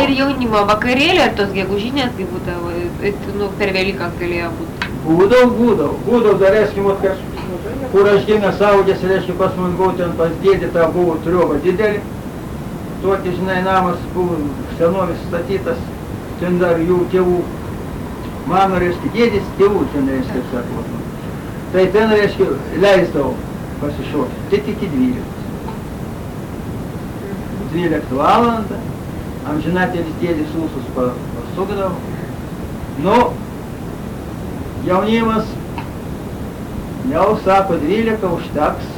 ir jaunimo vakarėlį, ar tos gegužinės, kai būdavo, nu, per Velykas galėjo būti? Būdavo, dar eskim, kur aš gimęs augęs, reiškia, pas man buvo ten pas dėdį, ta buvo triova didelį. Tokį, žinai, namas buvo senovis statytas, ten dar jų tėvų, mano, reiškia, dėdis tėvų, ten, reiškia, sako. Tai ten, reiškia, leisdavau pasišokti, tai iki 12. 12 valandą, amžinatėlis dėdis ūsus pasukdavo. Nu, jaunimas jau sako 12 užteks,